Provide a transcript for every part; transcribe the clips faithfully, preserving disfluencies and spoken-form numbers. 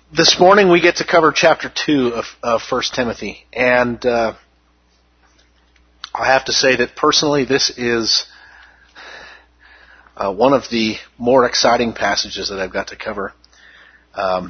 This morning we get to cover chapter two of, of First Timothy, and uh, I have to say that personally this is uh, one of the more exciting passages that I've got to cover. Um,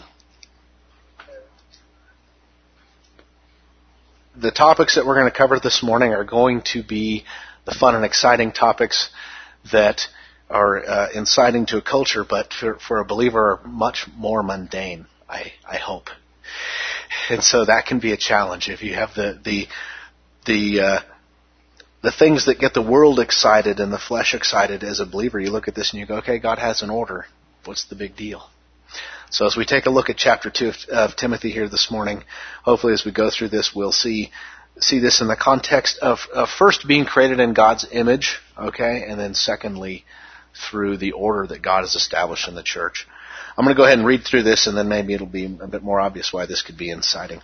the topics that we're going to cover this morning are going to be the fun and exciting topics that are uh, inciting to a culture, but for, for a believer are much more mundane. I, I hope. And so that can be a challenge if you have the the the uh, the things that get the world excited and the flesh excited as a believer. You look at this and you go, okay, God has an order. What's the big deal? So as we take a look at chapter two of, of Timothy here this morning, hopefully as we go through this, we'll see see this in the context of, of first being created in God's image, okay, and then secondly through the order that God has established in the church. I'm going to go ahead and read through this, and then maybe it'll be a bit more obvious why this could be inciting.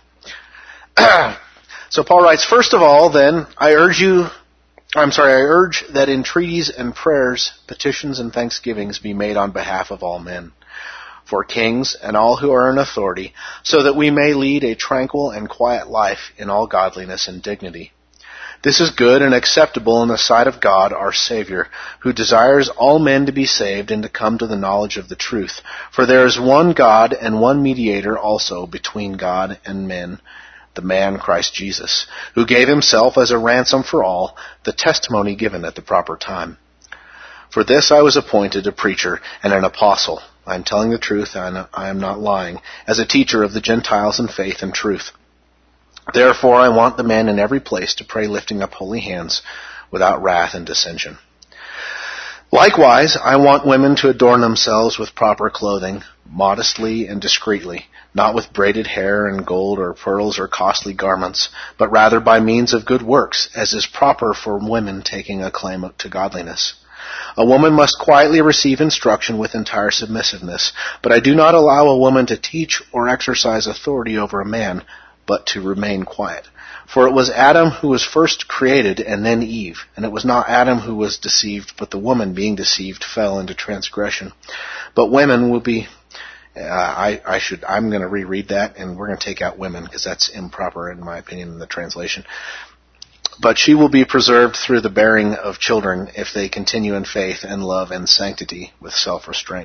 So Paul writes, first of all, then, I urge you, I'm sorry, I urge that entreaties and prayers, petitions and thanksgivings be made on behalf of all men, for kings and all who are in authority, so that we may lead a tranquil and quiet life in all godliness and dignity. This is good and acceptable in the sight of God, our Savior, who desires all men to be saved and to come to the knowledge of the truth. For there is one God and one mediator also between God and men, the man Christ Jesus, who gave himself as a ransom for all, the testimony given at the proper time. For this I was appointed a preacher and an apostle. I am telling the truth, and I am not lying, as a teacher of the Gentiles in faith and truth. Therefore I want the men in every place to pray lifting up holy hands without wrath and dissension. Likewise, I want women to adorn themselves with proper clothing, modestly and discreetly, not with braided hair and gold or pearls or costly garments, but rather by means of good works, as is proper for women taking a claim to godliness. A woman must quietly receive instruction with entire submissiveness, but I do not allow a woman to teach or exercise authority over a man, but to remain quiet. For it was Adam who was first created, and then Eve. And it was not Adam who was deceived, but the woman, being deceived, fell into transgression. But women will be... Uh, I, I should... I'm going to reread that, and we're going to take out women, because that's improper, in my opinion, in the translation. But she will be preserved through the bearing of children, if they continue in faith and love and sanctity with self-restraint.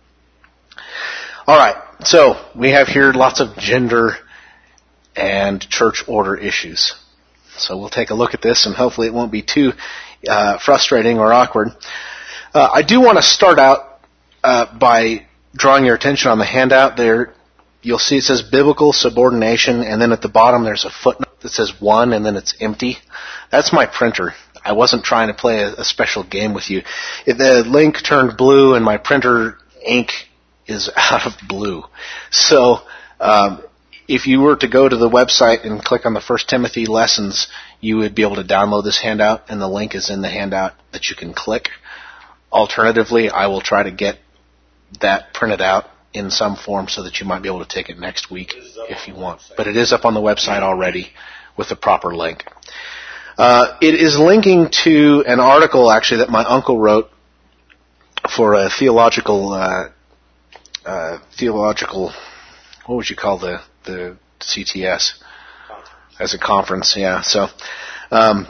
All right, so we have here lots of gender and church order issues. So we'll take a look at this, and hopefully it won't be too uh, frustrating or awkward. Uh, I do want to start out uh, by drawing your attention on the handout there. You'll see it says biblical subordination, and then at the bottom there's a footnote that says one, and then it's empty. That's my printer. I wasn't trying to play a, a special game with you. If the link turned blue, and my printer ink is out of blue. So... Um, If you were to go to the website and click on the First Timothy lessons, you would be able to download this handout, and the link is in the handout that you can click. Alternatively, I will try to get that printed out in some form so that you might be able to take it next week if you want. But it is up on the website already with the proper link. Uh, it is linking to an article, actually, that my uncle wrote for a theological, uh, uh, theological, what would you call the... the C T S as a conference, yeah. So, um,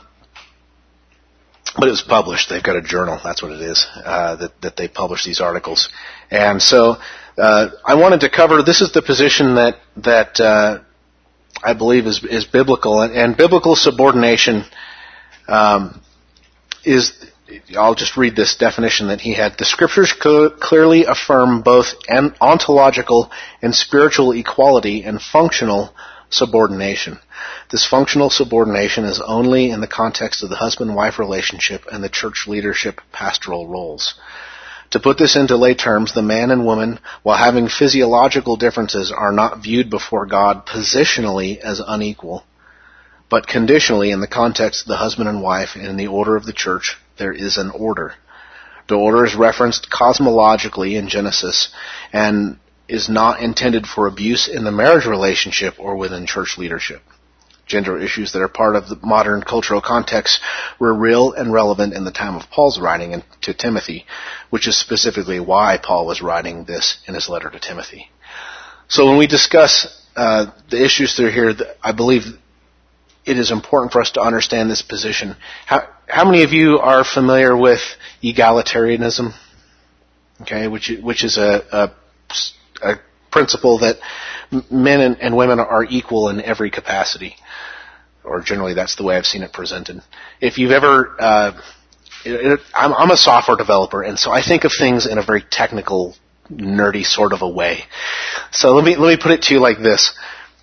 but it was published. They've got a journal. That's what it is. Uh, that that they publish these articles, and so uh, I wanted to cover. This is the position that that uh, I believe is is biblical, and, and biblical subordination um, is. I'll just read this definition that he had. The scriptures co- clearly affirm both an ontological and spiritual equality and functional subordination. This functional subordination is only in the context of the husband-wife relationship and the church leadership pastoral roles. To put this into lay terms, the man and woman, while having physiological differences, are not viewed before God positionally as unequal, but conditionally in the context of the husband and wife and in the order of the church. There is an order. The order is referenced cosmologically in Genesis and is not intended for abuse in the marriage relationship or within church leadership. Gender issues that are part of the modern cultural context were real and relevant in the time of Paul's writing to Timothy, which is specifically why Paul was writing this in his letter to Timothy. So when we discuss uh, the issues that are here, I believe it is important for us to understand this position. How, how many of you are familiar with egalitarianism? Okay, which which is a, a, a principle that men and, and women are equal in every capacity, or generally that's the way I've seen it presented. If you've ever, uh, it, it, I'm, I'm a software developer, and so I think of things in a very technical, nerdy sort of a way. So let me let me put it to you like this: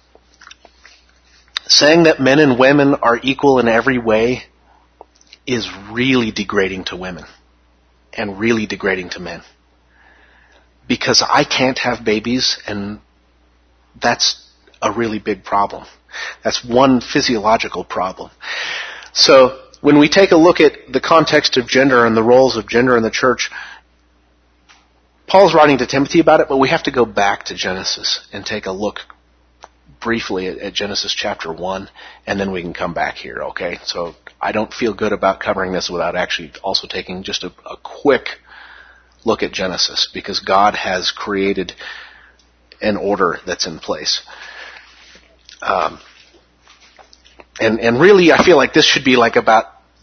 saying that men and women are equal in every way is really degrading to women and really degrading to men. Because I can't have babies, and that's a really big problem. That's one physiological problem. So when we take a look at the context of gender and the roles of gender in the church, Paul's writing to Timothy about it, but we have to go back to Genesis and take a look briefly at, at Genesis chapter one, and then we can come back here, okay? So I don't feel good about covering this without actually also taking just a, a quick look at Genesis, because God has created an order that's in place. Um, and, and really, I feel like this should be like about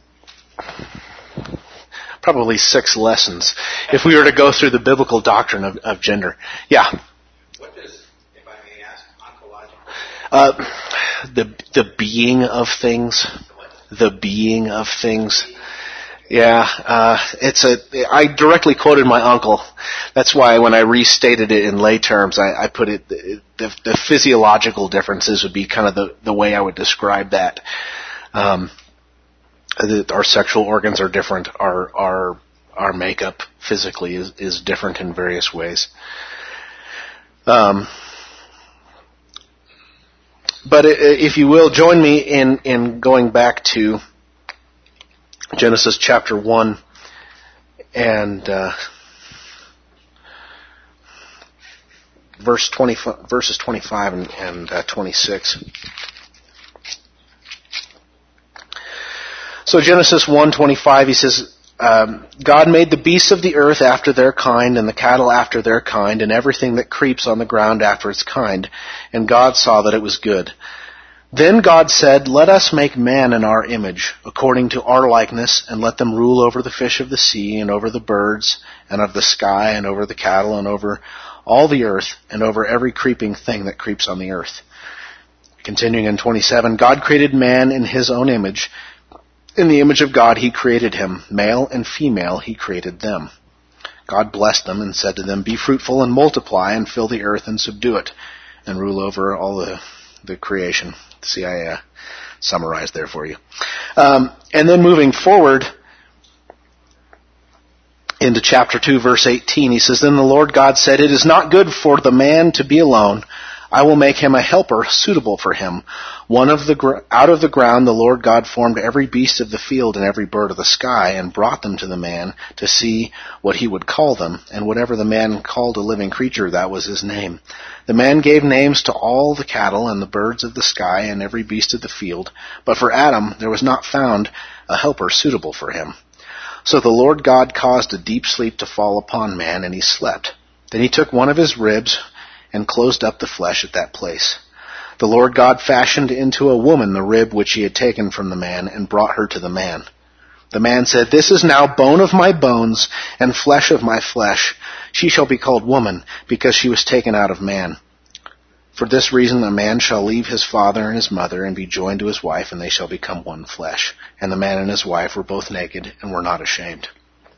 probably six lessons if we were to go through the biblical doctrine of, of gender. Yeah? What does, if I may ask, ontological? Uh, the, the being of things. The being of things. Yeah, uh, it's a, I directly quoted my uncle. That's why when I restated it in lay terms, I, I put it, the, the physiological differences would be kind of the, the way I would describe that. Um, the, our sexual organs are different. Our, our, our makeup physically is, is different in various ways. Um, but if you will, join me in, in going back to Genesis chapter one and uh, verse twenty, verses twenty-five and, and uh, twenty-six. So Genesis one twenty-five, he says, um, God made the beasts of the earth after their kind, and the cattle after their kind, and everything that creeps on the ground after its kind. And God saw that it was good. Then God said, let us make man in our image, according to our likeness, and let them rule over the fish of the sea, and over the birds, and of the sky, and over the cattle, and over all the earth, and over every creeping thing that creeps on the earth. Continuing in twenty-seven, God created man in his own image. In the image of God he created him. Male and female he created them. God blessed them and said to them, be fruitful and multiply, and fill the earth and subdue it, and rule over all the, the creation. See, I uh, summarized there for you. Um, and then moving forward into chapter two, verse eighteen, he says, then the Lord God said, it is not good for the man to be alone. I will make him a helper suitable for him. One of the gr- out of the ground the Lord God formed every beast of the field and every bird of the sky, and brought them to the man to see what he would call them. And whatever the man called a living creature, that was his name. The man gave names to all the cattle and the birds of the sky and every beast of the field. But for Adam there was not found a helper suitable for him. So the Lord God caused a deep sleep to fall upon man, and he slept. Then he took one of his ribs and closed up the flesh at that place. The Lord God fashioned into a woman the rib which he had taken from the man, and brought her to the man. The man said, this is now bone of my bones and flesh of my flesh. She shall be called woman, because she was taken out of man. For this reason a man shall leave his father and his mother, and be joined to his wife, and they shall become one flesh. And the man and his wife were both naked, and were not ashamed.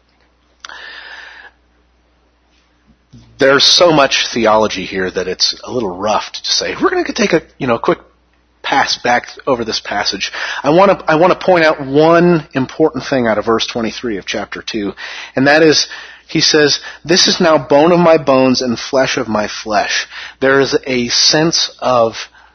There's so much theology here that it's a little rough to say. We're going to take a, you know, quick pass back over this passage. I want to, I want to point out one important thing out of verse twenty-three of chapter two, and that is, he says, this is now bone of my bones and flesh of my flesh. There is a sense of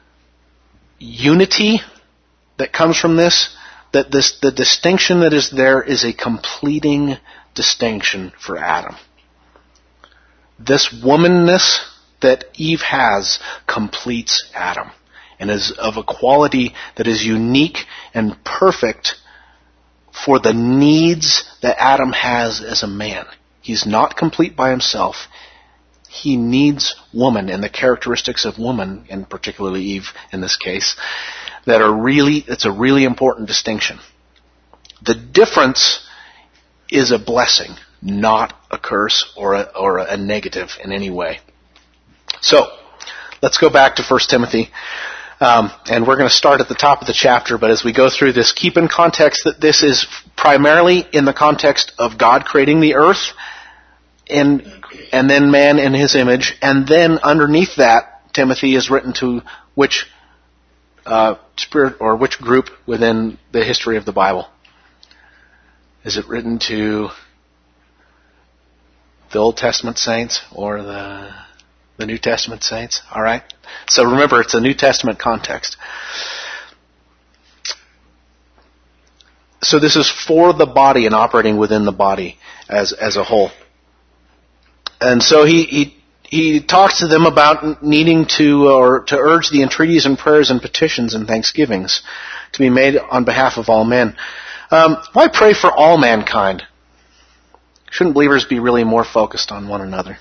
unity that comes from this, that this, the distinction that is there is a completing distinction for Adam. This womanness that Eve has completes Adam, and is of a quality that is unique and perfect for the needs that Adam has as a man. He's not complete by himself. He needs woman and the characteristics of woman, and particularly Eve in this case, that are really, it's a really important distinction. The difference is a blessing, not a curse or a, or a negative in any way. So, let's go back to First Timothy. Um, and we're going to start at the top of the chapter, but as we go through this, keep in context that this is primarily in the context of God creating the earth, and and then man in his image, and then underneath that, Timothy is written to which uh, spirit or which group within the history of the Bible? Is it written to the Old Testament saints or the the New Testament saints? All right. So remember, it's a New Testament context. So this is for the body and operating within the body as as a whole. And so he, he he talks to them about needing to or to urge the entreaties and prayers and petitions and thanksgivings to be made on behalf of all men. Um, why pray for all mankind? Shouldn't believers be really more focused on one another?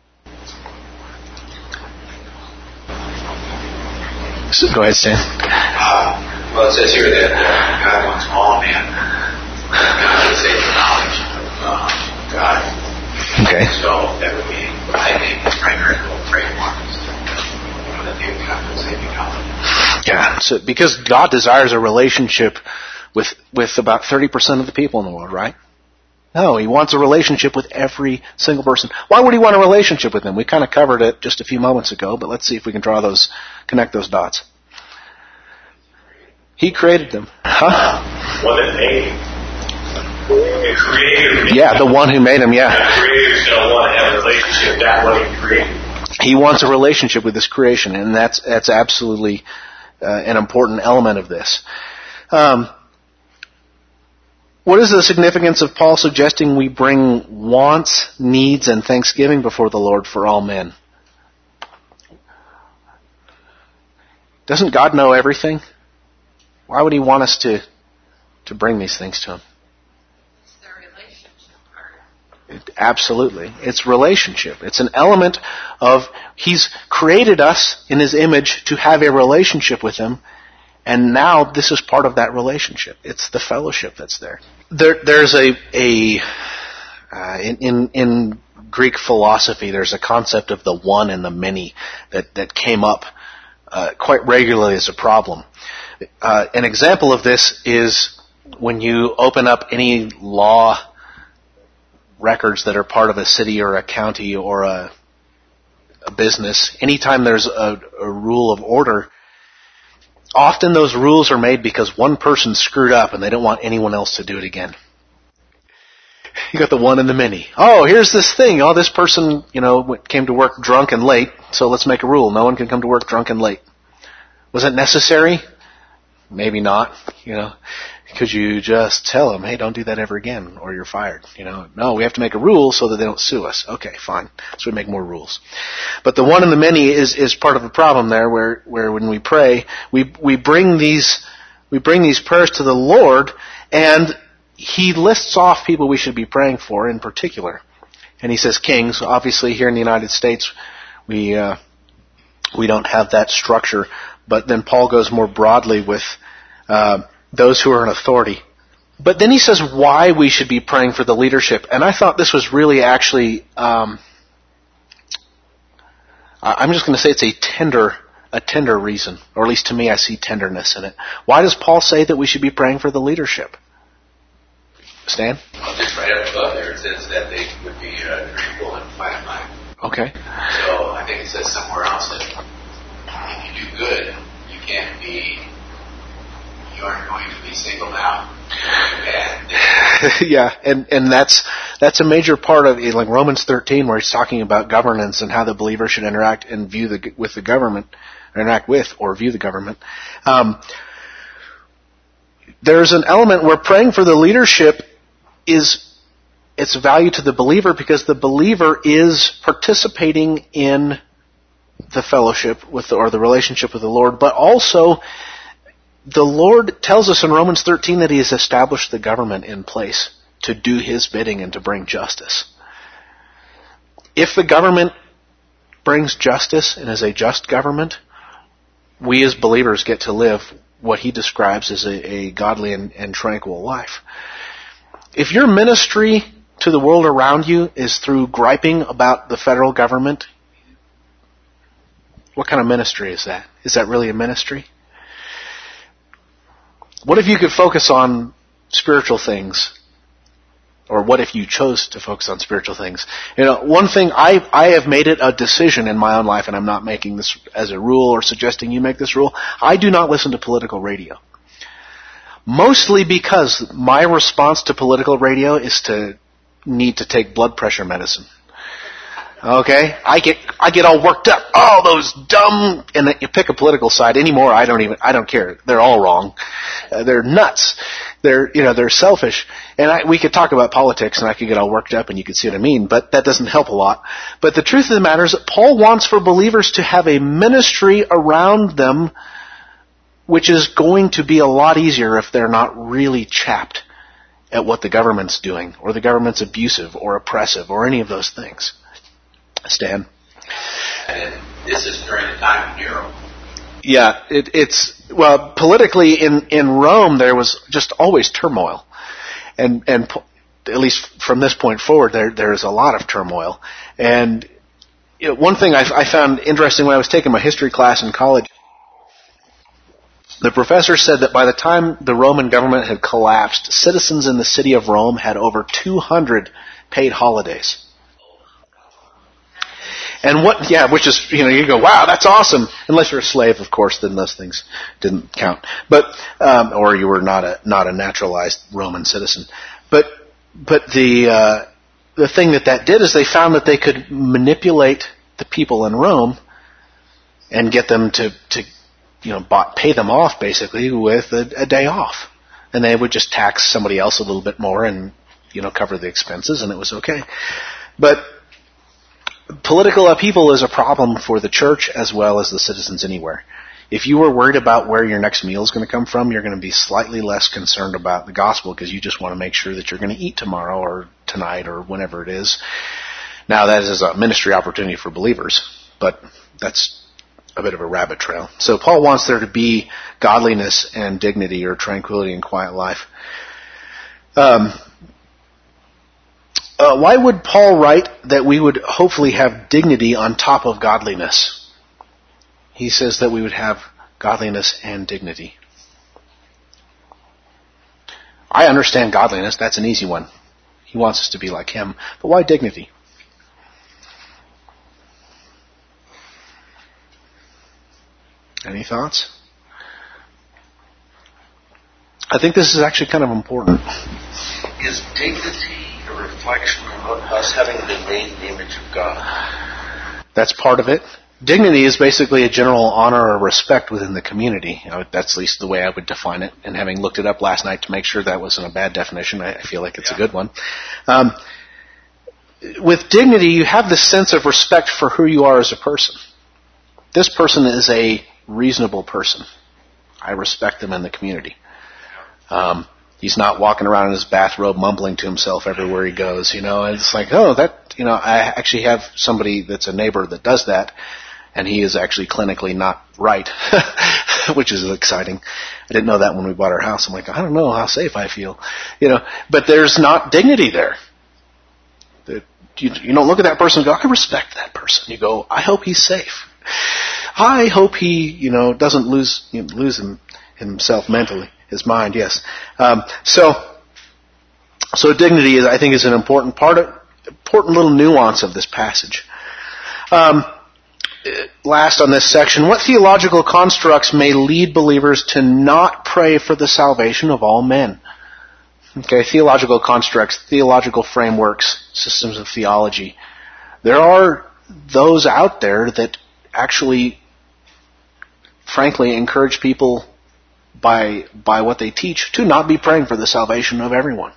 So go ahead, Stan. Uh, well, it says here that uh, God wants all men to say the knowledge of uh, God. Okay. So that would be, I think, the primary goal of praying for is that they would come to saving knowledge. Yeah. So because God desires a relationship with with about thirty percent of the people in the world, right? No, He wants a relationship with every single person. Why would He want a relationship with them? We kind of covered it just a few moments ago, but let's see if we can draw those, connect those dots. He created them. Huh? One that made him. The creator. Yeah, the one who made him, yeah. The creator's going to want to have a relationship that way he created. He wants a relationship with His creation, and that's that's absolutely uh, an important element of this. Um, what is the significance of Paul suggesting we bring wants, needs, and thanksgiving before the Lord for all men? Doesn't God know everything? Why would He want us to to bring these things to Him? It, absolutely. It's relationship. It's an element of He's created us in His image to have a relationship with Him, and now this is part of that relationship. It's the fellowship that's there. There there's a a uh, in, in in Greek philosophy there's a concept of the one and the many that that came up uh, quite regularly as a problem. Uh, an example of this is when you open up any law records that are part of a city or a county or a, a business. Anytime there's a, a rule of order, often those rules are made because one person screwed up and they don't want anyone else to do it again. You got the one and the many. Oh, here's this thing. Oh, this person, you know, came to work drunk and late, so let's make a rule. No one can come to work drunk and late. Was it necessary? Maybe not, you know. Could you just tell them, hey, don't do that ever again, or you're fired? You know, no, we have to make a rule so that they don't sue us. Okay, fine. So we make more rules. But the one and the many is, is part of the problem there, where, where when we pray, we we bring these we bring these prayers to the Lord, and He lists off people we should be praying for in particular. And He says kings. Obviously, here in the United States, we uh, we don't have that structure. But then Paul goes more broadly with uh, those who are in authority. But then he says why we should be praying for the leadership. And I thought this was really actually, um, I'm just going to say it's a tender, a tender reason. Or at least to me, I see tenderness in it. Why does Paul say that we should be praying for the leadership? Stan? Well, just right up above there, it says that they would be uh, tranquil and quiet mind. Okay. So I think it says somewhere else that if you do good, you can't be, you aren't going to be singled out. Yeah, and and that's that's a major part of like Romans thirteen, where he's talking about governance and how the believer should interact and view the with the government, interact with or view the government. Um, there's an element where praying for the leadership is its value to the believer because the believer is participating in the fellowship with the, or the relationship with the Lord, but also the Lord tells us in Romans thirteen that He has established the government in place to do His bidding and to bring justice. If the government brings justice and is a just government, we as believers get to live what he describes as a, a godly and, and tranquil life. If your ministry to the world around you is through griping about the federal government, what kind of ministry is that? Is that really a ministry? What if you could focus on spiritual things? Or what if you chose to focus on spiritual things? You know, one thing, I I have made it a decision in my own life, and I'm not making this as a rule or suggesting you make this rule. I do not listen to political radio. Mostly because my response to political radio is to need to take blood pressure medicine. Okay? I get I get all worked up. Oh, those dumb, and you pick a political side anymore, I don't even, I don't care. They're all wrong. Uh, they're nuts. They're, you know, they're selfish. And I, we could talk about politics and I could get all worked up and you could see what I mean, but that doesn't help a lot. But the truth of the matter is that Paul wants for believers to have a ministry around them which is going to be a lot easier if they're not really chapped at what the government's doing, or the government's abusive or oppressive or any of those things. Stan? And this is during the time of Nero. Yeah, it, it's, well, politically in, in Rome there was just always turmoil. And, and at least from this point forward there, there's a lot of turmoil. And you know, one thing I, I found interesting when I was taking my history class in college, the professor said that by the time the Roman government had collapsed, citizens in the city of Rome had over two hundred paid holidays. And what, yeah, which is, you know, you go, wow, that's awesome. Unless you're a slave, of course, then those things didn't count. But, um, or you were not a, not a naturalized Roman citizen. But, but the, uh, the thing that that did is they found that they could manipulate the people in Rome and get them to, to, you know, bought, pay them off basically with a, a day off. And they would just tax somebody else a little bit more and, you know, cover the expenses, and it was okay. But political upheaval is a problem for the church as well as the citizens anywhere. If you were worried about where your next meal is going to come from, you're going to be slightly less concerned about the gospel because you just want to make sure that you're going to eat tomorrow or tonight or whenever it is. Now, that is a ministry opportunity for believers, but that's a bit of a rabbit trail. So Paul wants there to be godliness and dignity, or tranquility and quiet life. Um, Uh, why would Paul write that we would hopefully have dignity on top of godliness? He says that we would have godliness and dignity. I understand godliness. That's an easy one. He wants us to be like him. But why dignity? Any thoughts? I think this is actually kind of important. Is dignity a reflection of us having been made in the image of God? That's part of it. Dignity is basically a general honor or respect within the community. You know, that's at least the way I would define it. And having looked it up last night to make sure that wasn't a bad definition, I feel like it's yeah. a good one. Um, with dignity, you have this sense of respect for who you are as a person. This person is a reasonable person. I respect them in the community. Um, he's not walking around in his bathrobe mumbling to himself everywhere he goes, you know, and it's like, oh, that, you know, I actually have somebody that's a neighbor that does that, and he is actually clinically not right, which is exciting. I didn't know that when we bought our house. I'm like, I don't know how safe I feel, you know, but there's not dignity there. You, you don't look at that person and go, I respect that person. You go, I hope he's safe. I hope he, you know, doesn't lose, you know, lose him, himself mentally. His mind, yes. Um, so, so dignity is, I think, is an important part of, important little nuance of this passage. Um, last on this section, what theological constructs may lead believers to not pray for the salvation of all men? Okay, theological constructs, theological frameworks, systems of theology. There are those out there that actually, frankly, encourage people by by what they teach to not be praying for the salvation of everyone.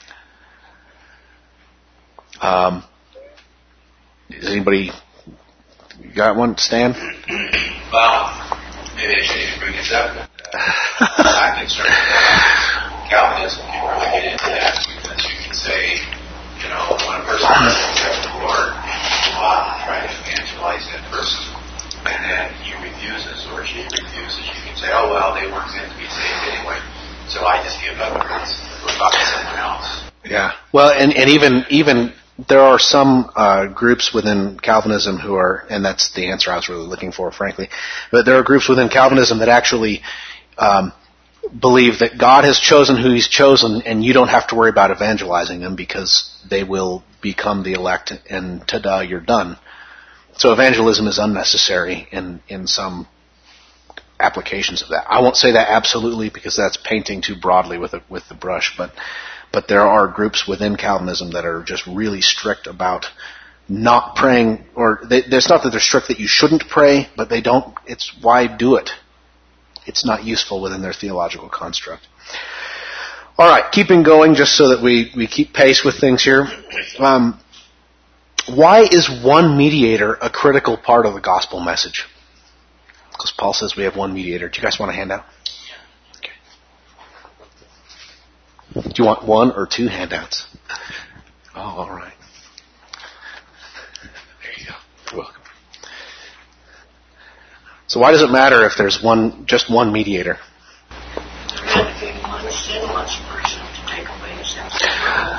Um, does anybody got one? Stan? Well, maybe I shouldn't even bring this up. But, uh, I'm concerned about Calvinism. You can really get into that because you can say, you know, when a person accepts the Lord, out and try to evangelize that person, and then he refuses or she refuses, you can say, oh, well, they weren't meant to be saved anyway, so I just give up and go talk to someone else. Yeah. Well, and, and even even there are some uh, groups within Calvinism who are, and that's the answer I was really looking for, frankly, but there are groups within Calvinism that actually um, believe that God has chosen who He's chosen, and you don't have to worry about evangelizing them because they will become the elect, and ta-da, you're done. So evangelism is unnecessary in, in some applications of that. I won't say that absolutely because that's painting too broadly with a, with the brush, but but there are groups within Calvinism that are just really strict about not praying, or they, it's not that they're strict that you shouldn't pray, but they don't, it's why do it? It's not useful within their theological construct. All right, keeping going just so that we, we keep pace with things here. Um, why is one mediator a critical part of the gospel message? Because Paul says we have one mediator. Do you guys want a handout? Okay. Do you want one or two handouts? Oh, all right. There you go. You're welcome. So why does it matter if there's one, just one mediator? One sinless person to take away the sins of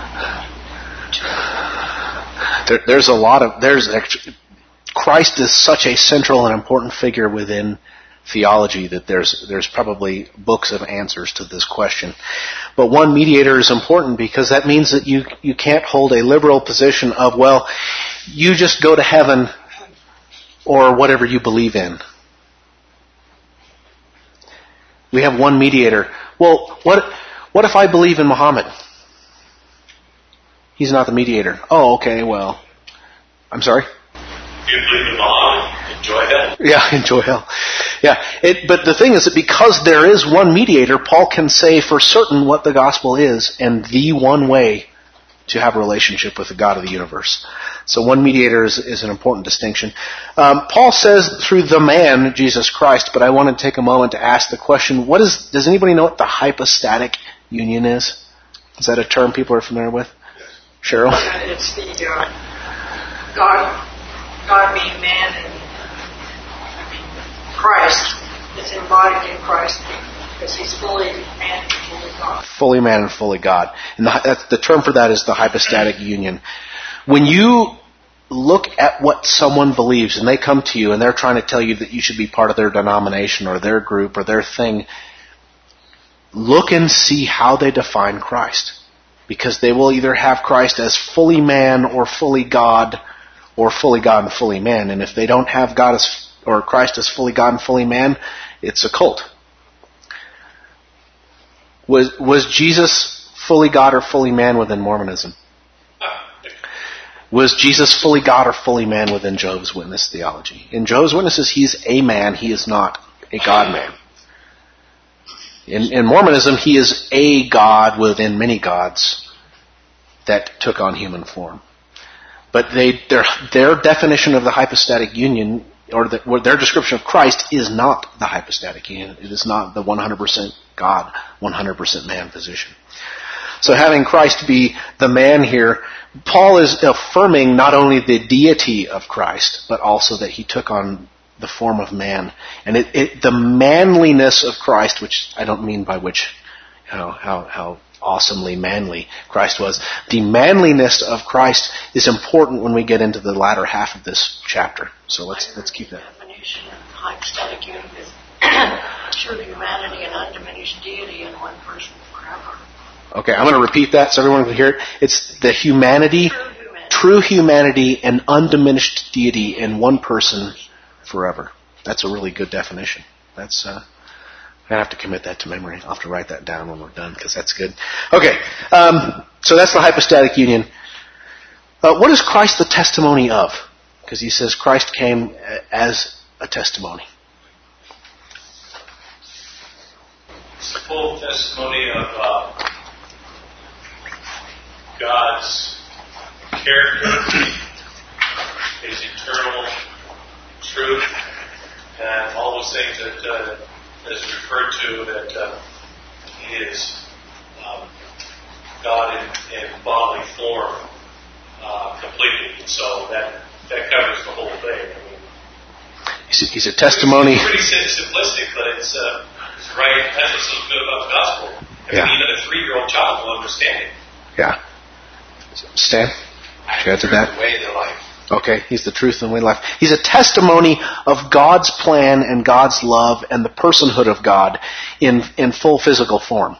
the world. There's a lot of there's actually, Christ is such a central and important figure within theology that there's there's probably books of answers to this question. But one mediator is important because that means that you you can't hold a liberal position of, well, you just go to heaven or whatever you believe in. We have one mediator. Well, what what if I believe in Muhammad? He's not the mediator. Oh, okay, well, I'm sorry? If you believe in Muhammad, enjoy hell. Yeah, enjoy hell. Yeah, it, but the thing is that because there is one mediator, Paul can say for certain what the gospel is and the one way to have a relationship with the God of the universe. So one mediator is, is an important distinction. Um, Paul says through the man, Jesus Christ, but I want to take a moment to ask the question, what is, does anybody know what the hypostatic union is? Is that a term people are familiar with? Cheryl? It's the uh, God, God being man and I mean, Christ is embodied in Christ because He's fully man and fully God. Fully man and fully God. And the, that's, the term for that is the hypostatic union. When you look at what someone believes and they come to you and they're trying to tell you that you should be part of their denomination or their group or their thing, look and see how they define Christ. Because they will either have Christ as fully man or fully God or fully God and fully man. And if they don't have God as, or Christ as fully God and fully man, it's a cult. Was, was Jesus fully God or fully man within Mormonism? Was Jesus fully God or fully man within Jehovah's Witness theology? In Jehovah's Witnesses, He's a man. He is not a God man. In, in Mormonism, He is a God within many gods that took on human form. But they, their, their definition of the hypostatic union, or, the, or their description of Christ, is not the hypostatic union. It is not the one hundred percent God, one hundred percent man position. So having Christ be the man here, Paul is affirming not only the deity of Christ, but also that He took on the form of man. And it, it, the manliness of Christ, which I don't mean by which, you know, how, how awesomely manly Christ was. The manliness of Christ is important when we get into the latter half of this chapter. So let's let's keep that. The definition of hypostatic union is true humanity and undiminished deity in one person forever. Okay, I'm going to repeat that so everyone can hear it. It's the humanity, True humanity, true humanity and undiminished deity in one person forever. That's a really good definition. That's uh, I have to commit that to memory. I'll have to write that down when we're done because that's good. Okay, um, so that's the hypostatic union. Uh, what is Christ the testimony of? Because he says Christ came as a testimony. It's the full testimony of uh, God's character, His eternal truth, and all those things that uh, is referred to, that uh, He is um, God in, in bodily form uh, completely. And so that that covers the whole thing. I mean, he's, a, he's a testimony. It's pretty simplistic, but it's, uh, it's right. That's what's so good about the gospel. I Yeah. mean, even a three-year-old child will understand it. Yeah. Stan? Did you answer that? The way, the life. Okay, he's the truth and way life. He's a testimony of God's plan and God's love and the personhood of God in, in full physical form.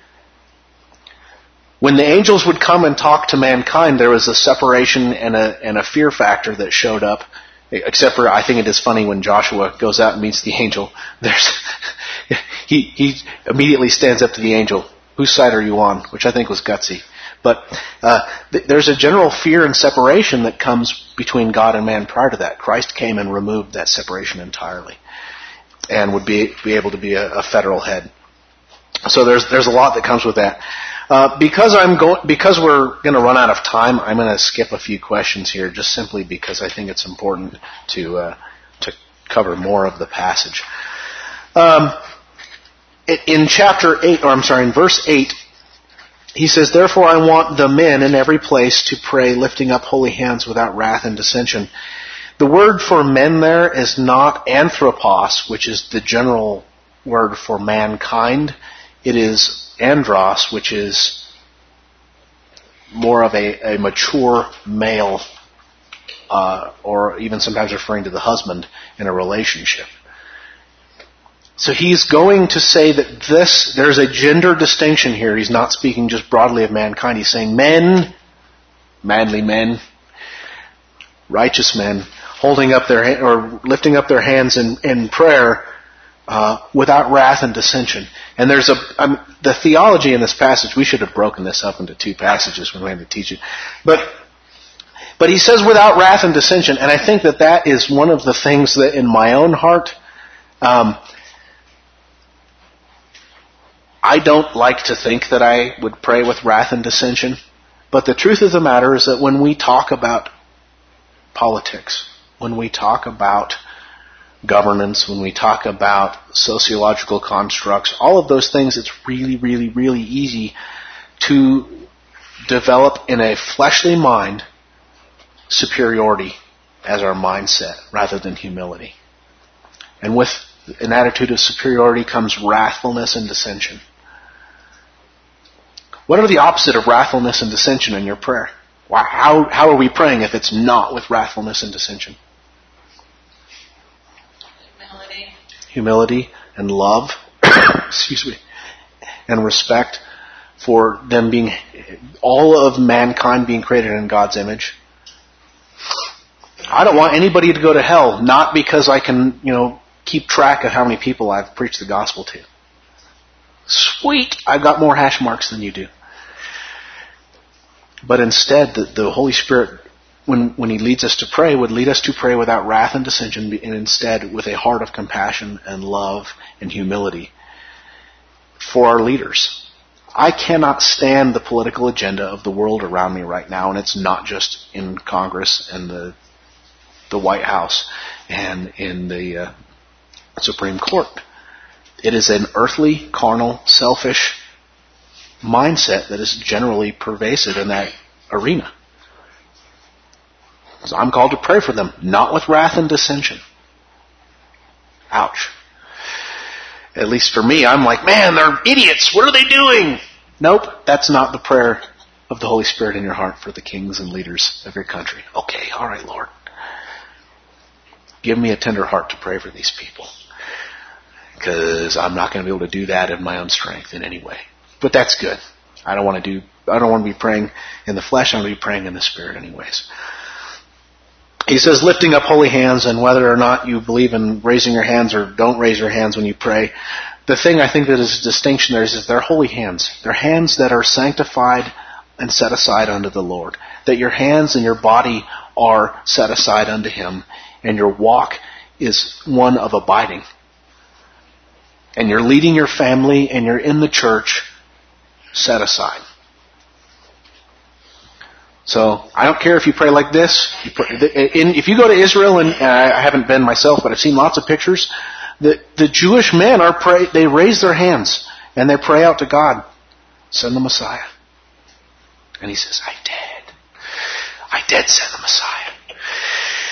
When the angels would come and talk to mankind, there was a separation and a, and a fear factor that showed up. Except for, I think it is funny when Joshua goes out and meets the angel. There's, he, he immediately stands up to the angel. Whose side are you on? Which I think was gutsy. But uh, th- there's a general fear and separation that comes between God and man prior to that. Christ came and removed that separation entirely, and would be be able to be a, a federal head. So there's there's a lot that comes with that. Uh, because I'm going, because we're going to run out of time, I'm going to skip a few questions here, just simply because I think it's important to uh, to cover more of the passage. Um, in chapter eight, or I'm sorry, in verse eight. He says, therefore I want the men in every place to pray, lifting up holy hands without wrath and dissension. The word for men there is not anthropos, which is the general word for mankind. It is andros, which is more of a, a mature male, uh, or even sometimes referring to the husband in a relationship. So he's going to say that this, there's a gender distinction here. He's not speaking just broadly of mankind. He's saying men, manly men, righteous men, holding up their, or lifting up their hands in, in prayer, uh, without wrath and dissension. And there's a, um, the theology in this passage, we should have broken this up into two passages when we had to teach it. But, but he says without wrath and dissension, and I think that that is one of the things that in my own heart, um, I don't like to think that I would pray with wrath and dissension, but the truth of the matter is that when we talk about politics, when we talk about governance, when we talk about sociological constructs, all of those things, it's really, really, really easy to develop in a fleshly mind superiority as our mindset rather than humility. And with an attitude of superiority comes wrathfulness and dissension. What are the opposite of wrathfulness and dissension in your prayer? How, how are we praying if it's not with wrathfulness and dissension? Humility. Humility and love, excuse me, and respect for them being, all of mankind being created in God's image. I don't want anybody to go to hell, not because I can, you know, keep track of how many people I've preached the gospel to. Sweet, I've got more hash marks than you do. But instead, the, the Holy Spirit, when, when He leads us to pray, would lead us to pray without wrath and dissension, and instead with a heart of compassion and love and humility for our leaders. I cannot stand the political agenda of the world around me right now, and it's not just in Congress and the the White House and in the uh, Supreme Court. It is an earthly, carnal, selfish mindset that is generally pervasive in that arena. So I'm called to pray for them, not with wrath and dissension. Ouch. At least for me, I'm like, man, they're idiots. What are they doing? Nope, that's not the prayer of the Holy Spirit in your heart for the kings and leaders of your country. Okay, all right, Lord. Give me a tender heart to pray for these people. Because I'm not going to be able to do that in my own strength in any way. But that's good. I don't want to do, I don't want to be praying in the flesh. I want to be praying in the Spirit anyways. He says lifting up holy hands, and whether or not you believe in raising your hands or don't raise your hands when you pray, the thing I think that is a distinction there is, is they're holy hands. They're hands that are sanctified and set aside unto the Lord. That your hands and your body are set aside unto Him, and your walk is one of abiding. And you're leading your family, and you're in the church set aside. So I don't care if you pray like this. You pray, in, if you go to Israel, and uh, I haven't been myself, but I've seen lots of pictures. The the Jewish men are pray. They raise their hands and they pray out to God, send the Messiah. And He says, "I did. I did send the Messiah."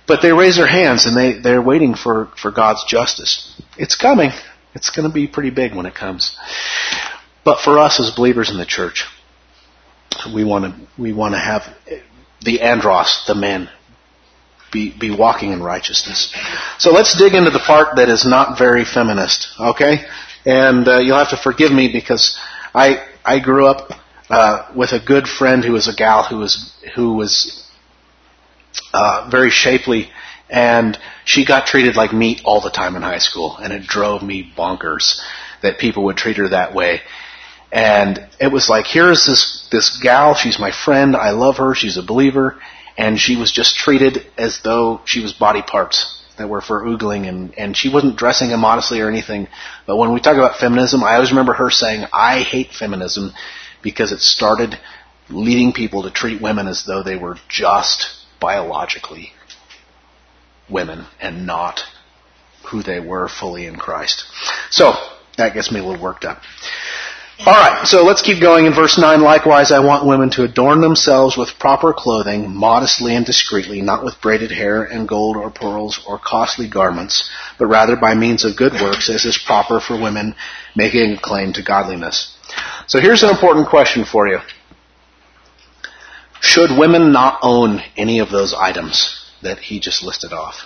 But they raise their hands and they, they're waiting for, for God's justice. It's coming. It's going to be pretty big when it comes. But for us as believers in the church, we want to we want to have the andros, the men, be be walking in righteousness. So let's dig into the part that is not very feminist, okay? And uh, you'll have to forgive me because I I grew up uh, with a good friend who was a gal who was who was uh, very shapely, and she got treated like meat all the time in high school, and it drove me bonkers that people would treat her that way. And it was like, here's this this gal, she's my friend, I love her, she's a believer, and she was just treated as though she was body parts that were for oogling, and, and she wasn't dressing immodestly or anything. But when we talk about feminism, I always remember her saying, I hate feminism because it started leading people to treat women as though they were just biologically women and not who they were fully in Christ. So, that gets me a little worked up. Alright, so let's keep going in verse nine. Likewise, I want women to adorn themselves with proper clothing, modestly and discreetly, not with braided hair and gold or pearls or costly garments, but rather by means of good works, as is proper for women making a claim to godliness. So here's an important question for you. Should women not own any of those items that he just listed off?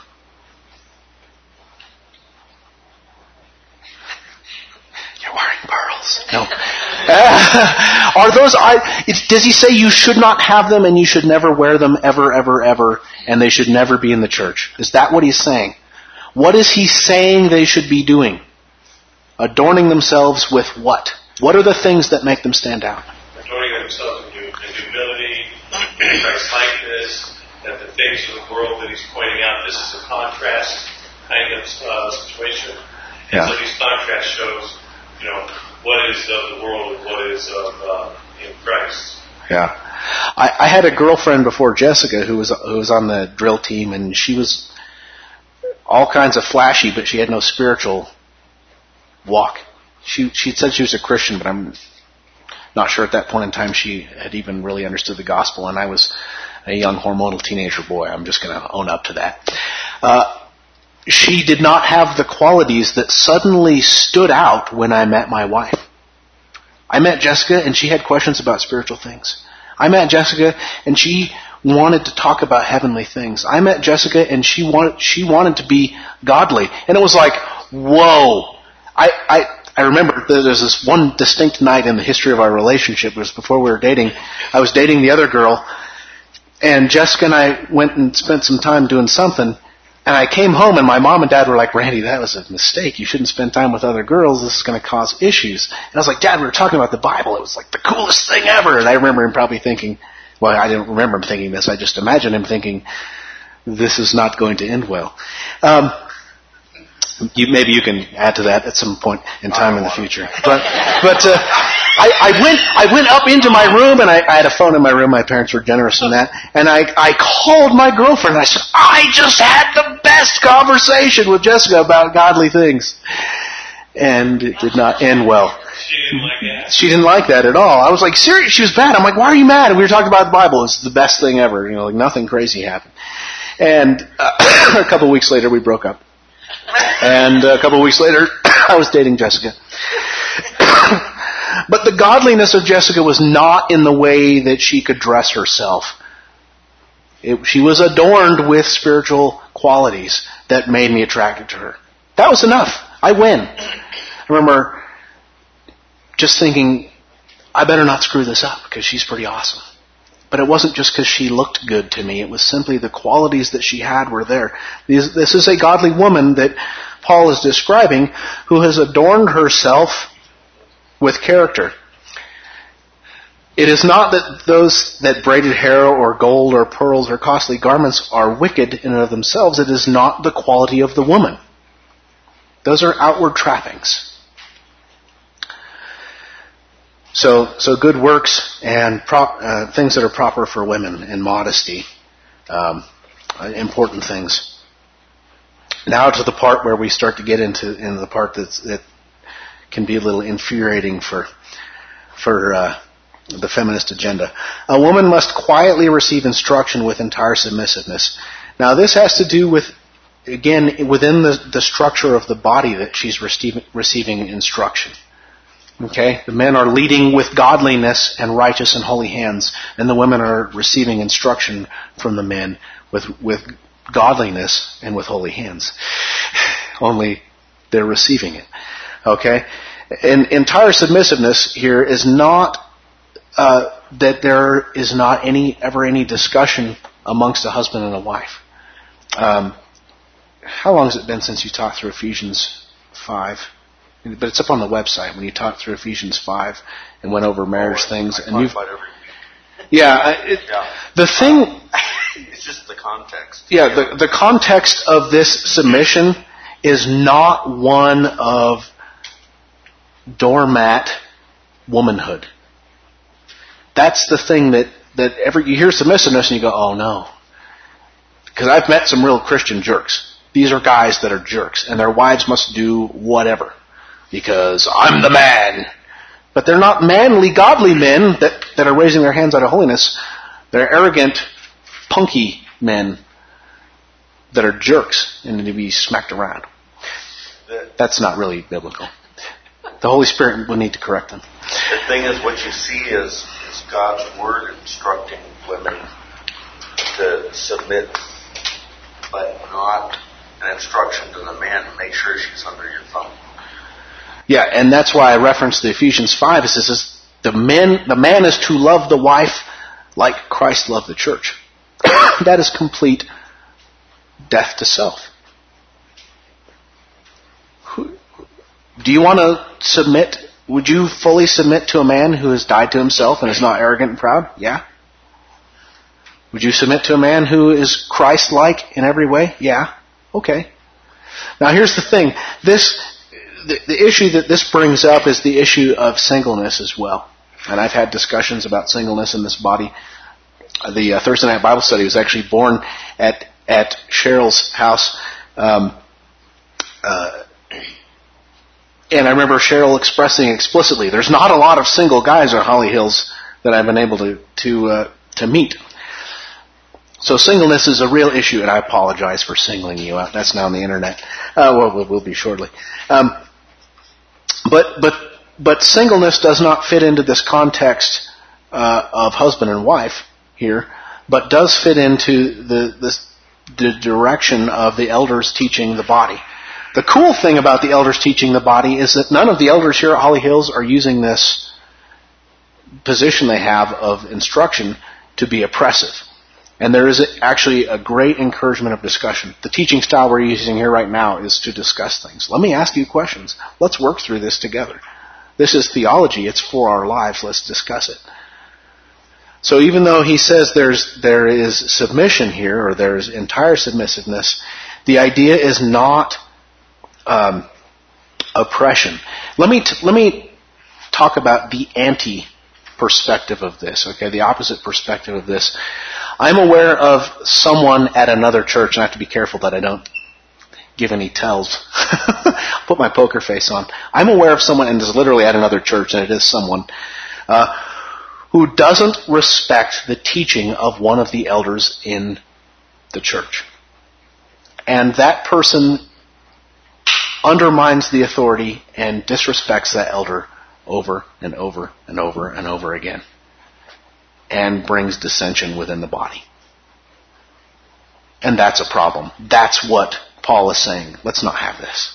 You're wearing pearls. No. Uh, are those, I, does he say you should not have them and you should never wear them ever, ever, ever, and they should never be in the church? Is that what he's saying? What is he saying they should be doing? Adorning themselves with what? What are the things that make them stand out? Adorning themselves in humility, in Christ-likeness, that the things of the world that he's pointing out, this is a contrast kind of uh, situation. And yeah. so these contrast shows, you know, what is of the world and what is of uh, in Christ. Yeah. I, I had a girlfriend before Jessica who was who was on the drill team, and she was all kinds of flashy, but she had no spiritual walk. She she said she was a Christian, but I'm not sure at that point in time she had even really understood the gospel, and I was a young hormonal teenager boy. I'm just going to own up to that. Uh, she did not have the qualities that suddenly stood out when I met my wife. I met Jessica, and she had questions about spiritual things. I met Jessica, and she wanted to talk about heavenly things. I met Jessica, and she wanted she wanted to be godly, and it was like, whoa! I I. I remember there's this one distinct night in the history of our relationship. It was before we were dating. I was dating the other girl, and Jessica and I went and spent some time doing something, and I came home, and my mom and dad were like, Randy, that was a mistake. You shouldn't spend time with other girls. This is going to cause issues. And I was like, Dad, we were talking about the Bible. It was like the coolest thing ever. And I remember him probably thinking, well, I didn't remember him thinking this. I just imagined him thinking, this is not going to end well. Um, You, maybe you can add to that at some point in time in the future. But but uh, I, I went I went up into my room, and I, I had a phone in my room. My parents were generous in that. And I, I called my girlfriend, and I said, I just had the best conversation with Jessica about godly things. And it did not end well. She didn't like that. She didn't like that at all. I was like, serious? She was bad. I'm like, why are you mad? And we were talking about the Bible. It's the best thing ever. You know, like nothing crazy happened. And uh, a couple of weeks later, we broke up. And a couple of weeks later, I was dating Jessica. But the godliness of Jessica was not in the way that she could dress herself. It, she was adorned with spiritual qualities that made me attracted to her. That was enough. I win. I remember just thinking, I better not screw this up because she's pretty awesome. But it wasn't just because she looked good to me. It was simply the qualities that she had were there. This is a godly woman that Paul is describing who has adorned herself with character. It is not that those that braided hair or gold or pearls or costly garments are wicked in and of themselves. It is not the quality of the woman. Those are outward trappings. So, so good works and prop, uh, things that are proper for women and modesty, um, important things. Now to the part where we start to get into, into the part that's, that can be a little infuriating for, for uh, the feminist agenda. A woman must quietly receive instruction with entire submissiveness. Now this has to do with, again, within the, the structure of the body that she's receiving, receiving instruction. Okay? The men are leading with godliness and righteous and holy hands, and the women are receiving instruction from the men with, with godliness and with holy hands. Only they're receiving it. Okay? And entire submissiveness here is not uh, that there is not any ever any discussion amongst a husband and a wife. Um, how long has it been since you taught through Ephesians five? But it's up on the website when you taught through Ephesians five and went over marriage oh, things. I and you've, yeah, it, yeah, the thing. It's just the context. Yeah, the the context of this submission is not one of doormat womanhood. That's the thing that that every you hear submissiveness and you go, oh no, because I've met some real Christian jerks. These are guys that are jerks, and their wives must do whatever. Because I'm the man. But they're not manly, godly men that, that are raising their hands out of holiness. They're arrogant, punky men that are jerks and need to be smacked around. That's not really biblical. The Holy Spirit will need to correct them. The thing is, what you see is, is God's Word instructing women to submit, but not an instruction to the man to make sure she's under your thumb. Yeah, and that's why I referenced the Ephesians five. It says the man, the man is to love the wife like Christ loved the church. That is complete death to self. Do you want to submit? Would you fully submit to a man who has died to himself and is not arrogant and proud? Yeah. Would you submit to a man who is Christ-like in every way? Yeah. Okay. Now here's the thing. This... The, the issue that this brings up is the issue of singleness as well. And I've had discussions about singleness in this body. The uh, Thursday night Bible study was actually born at at Cheryl's house. Um, uh, and I remember Cheryl expressing explicitly, there's not a lot of single guys at Holly Hills that I've been able to to uh, to meet. So singleness is a real issue, and I apologize for singling you out. That's now on the internet. Uh, well, we'll, we'll be shortly. Um, But but but singleness does not fit into this context uh, of husband and wife here, but does fit into the, the the direction of the elders teaching the body. The cool thing about the elders teaching the body is that none of the elders here at Holly Hills are using this position they have of instruction to be oppressive. And there is actually a great encouragement of discussion. The teaching style we're using here right now is to discuss things. Let me ask you questions. Let's work through this together. This is theology. It's for our lives. Let's discuss it. So even though he says there's there is submission here, or there is entire submissiveness, the idea is not um, oppression. Let me t- let me talk about the anti perspective of this. Okay, the opposite perspective of this. I'm aware of someone at another church, and I have to be careful that I don't give any tells. Put my poker face on. I'm aware of someone, and this is literally at another church, and it is someone, uh, who doesn't respect the teaching of one of the elders in the church. And that person undermines the authority and disrespects that elder over and over and over and over again, and brings dissension within the body. And that's a problem. That's what Paul is saying. Let's not have this.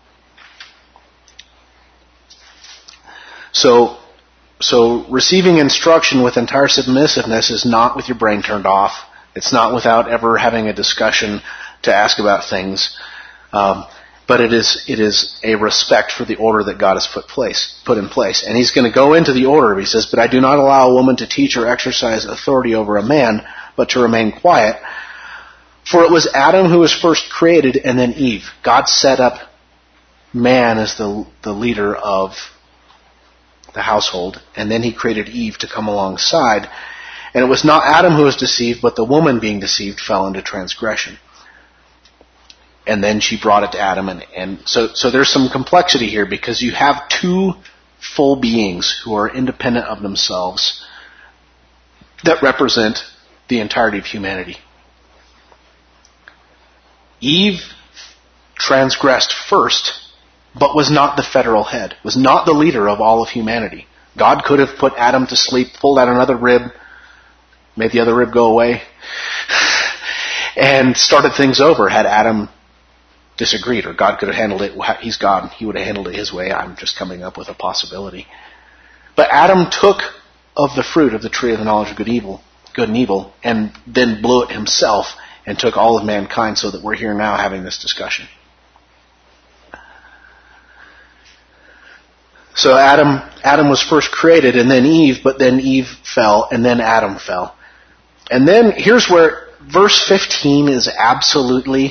So, so receiving instruction with entire submissiveness is not with your brain turned off. It's not without ever having a discussion to ask about things. Um, but it is it is a respect for the order that God has put place put in place. And he's going to go into the order. He says, "But I do not allow a woman to teach or exercise authority over a man, but to remain quiet. For it was Adam who was first created, and then Eve." God set up man as the the leader of the household, and then he created Eve to come alongside. And it was not Adam who was deceived, but the woman being deceived fell into transgression. And then she brought it to Adam, and, and so, so there's some complexity here, because you have two full beings who are independent of themselves that represent the entirety of humanity. Eve transgressed first, but was not the federal head, was not the leader of all of humanity. God could have put Adam to sleep, pulled out another rib, made the other rib go away, and started things over had Adam disagreed, or God could have handled it. He's God. He would have handled it his way. I'm just coming up with a possibility. But Adam took of the fruit of the tree of the knowledge of good evil, good and evil, and then blew it himself and took all of mankind, so that we're here now having this discussion. So Adam, Adam was first created, and then Eve, but then Eve fell, and then Adam fell. And then here's where verse fifteen is absolutely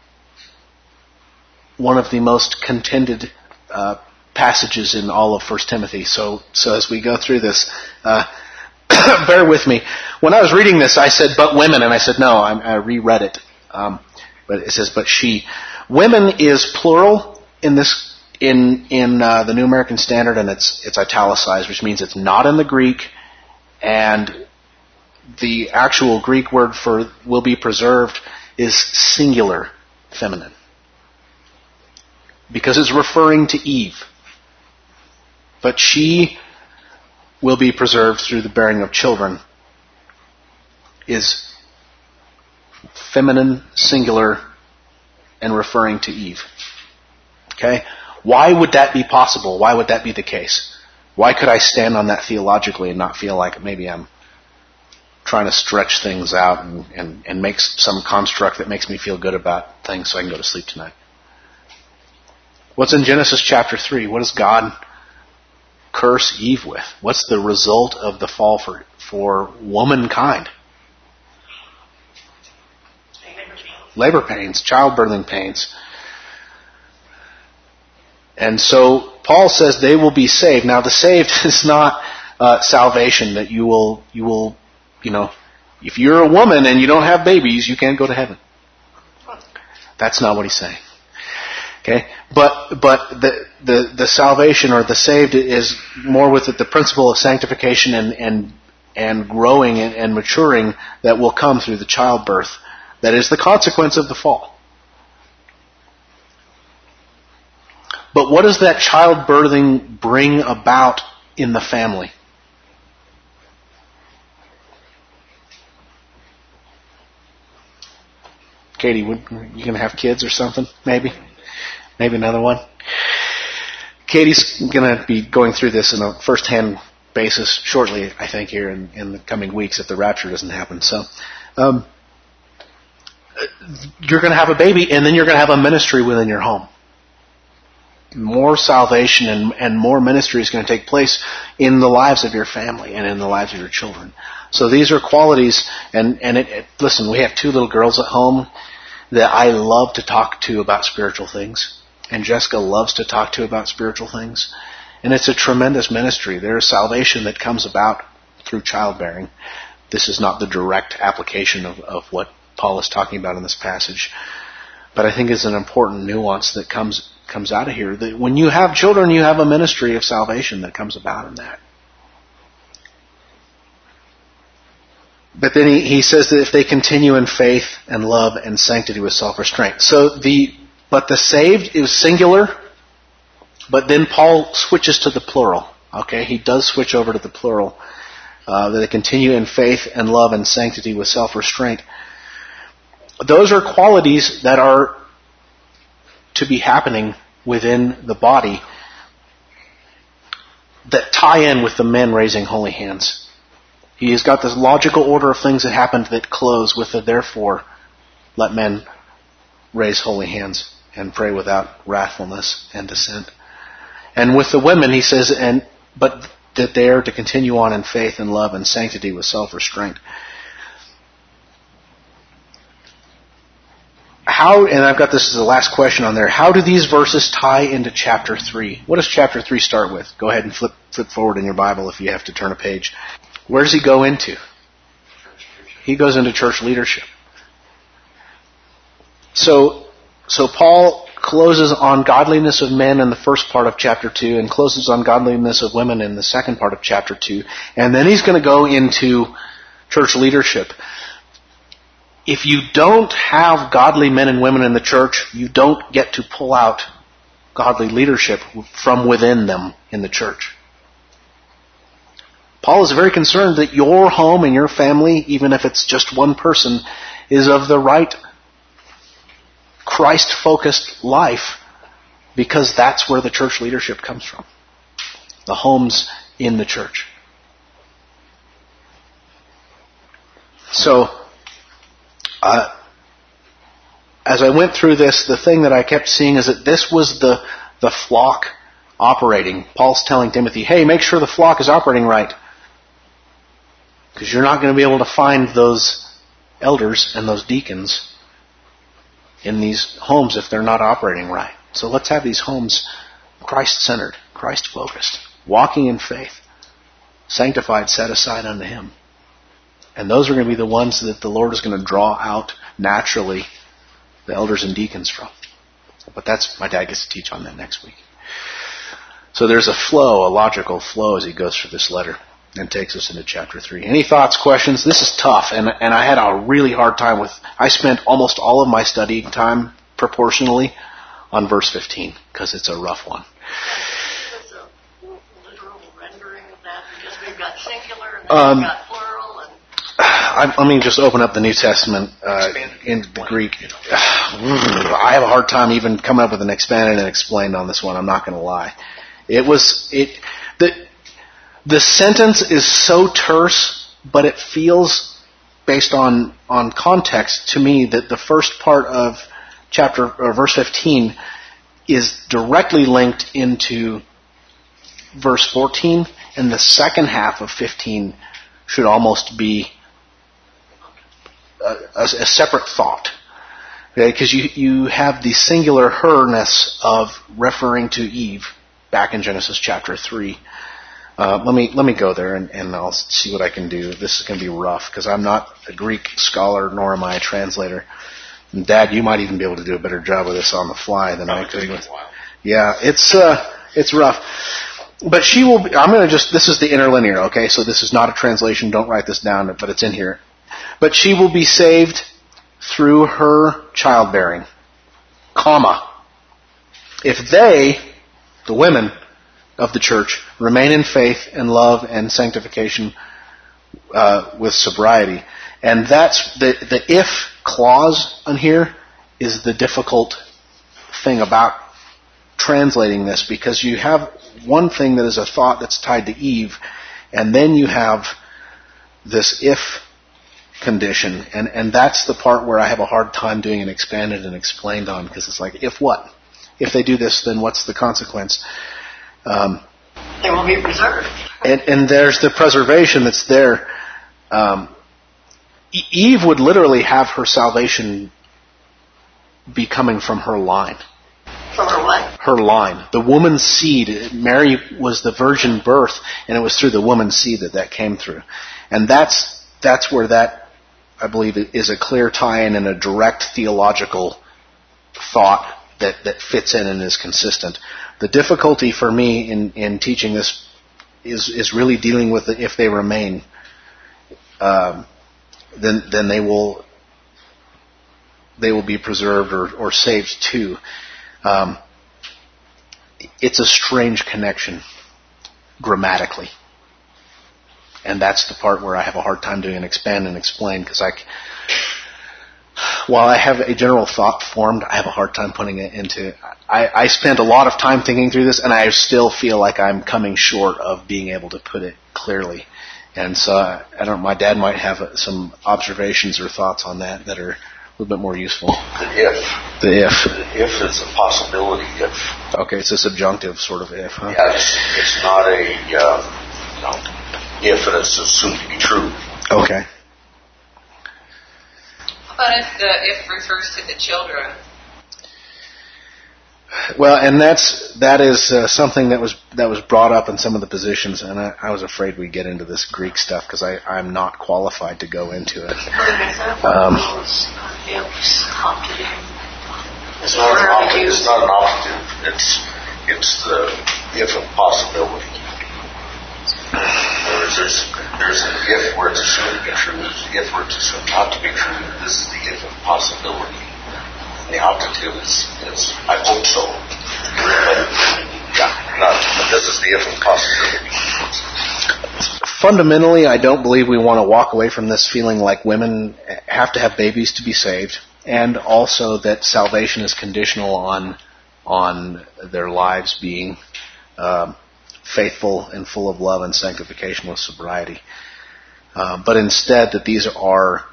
one of the most contended uh, passages in all of First Timothy. So, so as we go through this, uh, bear with me. When I was reading this, I said, "But women," and I said, "No." I, I reread it, um, but it says, "But she." Women is plural in this in in uh, the New American Standard, and it's it's italicized, which means it's not in the Greek, and the actual Greek word for "will be preserved" is singular, feminine, because it's referring to Eve. But she will be preserved through the bearing of children is feminine, singular, and referring to Eve. Okay? Why would that be possible? Why would that be the case? Why could I stand on that theologically and not feel like maybe I'm trying to stretch things out and, and, and make some construct that makes me feel good about things so I can go to sleep tonight? What's in Genesis chapter three? What does God curse Eve with? What's the result of the fall for, for womankind? Labor pains, childbirthing pains. And so Paul says they will be saved. Now the saved is not uh, salvation that you will, you will, you know, if you're a woman and you don't have babies, you can't go to heaven. That's not what he's saying. Okay, but but the, the the salvation or the saved is more with it, the principle of sanctification and and and growing and, and maturing that will come through the childbirth. That is the consequence of the fall. But what does that childbirthing bring about in the family? Katie, would, you going to have kids or something? Maybe? Maybe another one? Katie's going to be going through this in a first-hand basis shortly, I think, here in, in the coming weeks if the rapture doesn't happen. So, um, you're going to have a baby, and then you're going to have a ministry within your home. More salvation and, and more ministry is going to take place in the lives of your family and in the lives of your children. So these are qualities, and, and it, it, listen, we have two little girls at home that I love to talk to about spiritual things. And Jessica loves to talk to about spiritual things. And it's a tremendous ministry. There is salvation that comes about through childbearing. This is not the direct application of, of what Paul is talking about in this passage. But I think it's an important nuance that comes comes out of here. That when you have children, you have a ministry of salvation that comes about in that. But then he, he says that if they continue in faith and love and sanctity with self-restraint. So the But the saved is singular, but then Paul switches to the plural. Okay, he does switch over to the plural. Uh, that they continue in faith and love and sanctity with self-restraint. Those are qualities that are to be happening within the body that tie in with the men raising holy hands. He has got this logical order of things that happened that close with the therefore let men raise holy hands and pray without wrathfulness and dissent. And with the women, he says, and but that they are to continue on in faith and love and sanctity with self-restraint. How, and I've got this as the last question on there, how do these verses tie into chapter three? What does chapter three start with? Go ahead and flip flip forward in your Bible if you have to turn a page. Where does he go into? He goes into church leadership. So, so Paul closes on godliness of men in the first part of chapter two and closes on godliness of women in the second part of chapter two. And then he's going to go into church leadership. if you don't have godly men and women in the church, you don't get to pull out godly leadership from within them in the church. Paul is very concerned that your home and your family, even if it's just one person, is of the right Christ-focused life, because that's where the church leadership comes from. The homes in the church. So, uh, as I went through this, the thing that I kept seeing is that this was the, the flock operating. Paul's telling Timothy, hey, make sure the flock is operating right. Because you're not going to be able to find those elders and those deacons in these homes if they're not operating right. So let's have these homes Christ-centered, Christ-focused, walking in faith, sanctified, set aside unto Him. And those are going to be the ones that the Lord is going to draw out naturally the elders and deacons from. But that's, my dad gets to teach on that next week. So there's a flow, a logical flow as he goes through this letter and takes us into chapter three. Any thoughts, questions? This is tough, and and I had a really hard time with, I spent almost all of my studying time proportionally on verse fifteen, because it's a rough one. What's a literal rendering of that? Because we've got singular and Um, we've got plural. And I, let me just open up the New Testament uh, in the Greek. I have a hard time even coming up with an expanded and explained on this one. I'm not going to lie. It was it the the sentence is so terse, but it feels, based on on context, to me that the first part of chapter or verse fifteen is directly linked into verse fourteen, and the second half of fifteen should almost be a, a, a separate thought. Okay? Because you, you have the singular her-ness of referring to Eve back in Genesis chapter three. Uh, let me let me go there and, and I'll see what I can do. This is going to be rough because I'm not a Greek scholar, nor am I a translator. And Dad, you might even be able to do a better job of this on the fly than I could. Yeah, it's uh, it's rough. But she will be, I'm going to just, this is the interlinear, okay? So this is not a translation. Don't write this down, but it's in here. But she will be saved through her childbearing, comma. If they, the women of the church, remain in faith and love and sanctification uh, with sobriety. And that's, the, the if clause on here is the difficult thing about translating this, because you have one thing that is a thought that's tied to Eve, and then you have this if condition, and, and that's the part where I have a hard time doing an expanded and explained on, because it's like, if what? If they do this, then what's the consequence? Um, they will be preserved. And, and there's the preservation that's there. Um, Eve would literally have her salvation be coming from her line. From her what? Her line. The woman's seed. Mary was the virgin birth, and it was through the woman's seed that that came through. And that's that's where that, I believe, is a clear tie-in and a direct theological thought that, that fits in and is consistent. The difficulty for me in, in teaching this is is really dealing with the, if they remain, um, then then they will they will be preserved or, or saved too. Um, it's a strange connection grammatically, and that's the part where I have a hard time doing an expand and explain, because I, while I have a general thought formed, I have a hard time putting it into. I, I spent a lot of time thinking through this, and I still feel like I'm coming short of being able to put it clearly. And so I don't know, my dad might have some observations or thoughts on that that are a little bit more useful. The if. The if. The if is a possibility. If. Okay, it's a subjunctive sort of if, huh? Yeah, it's, it's not a, uh, you know, if and it's assumed to be true. Okay. But if the if refers to the children. Well, and that's that is uh, something that was that was brought up in some of the positions, and I, I was afraid we'd get into this Greek stuff because I I'm not qualified to go into it. Um, It's not an operative. It's not an operative. It's it's the if of possibility. There words, there's there's an if where it's assumed to be true, there's an if where it's assumed not to be true. This is the if of possibility. And the optative is, is I hope so. But, yeah, not, but this is the if of possibility. Fundamentally, I don't believe we want to walk away from this feeling like women have to have babies to be saved, and also that salvation is conditional on on their lives being um, faithful and full of love and sanctification with sobriety. Uh, but instead that these are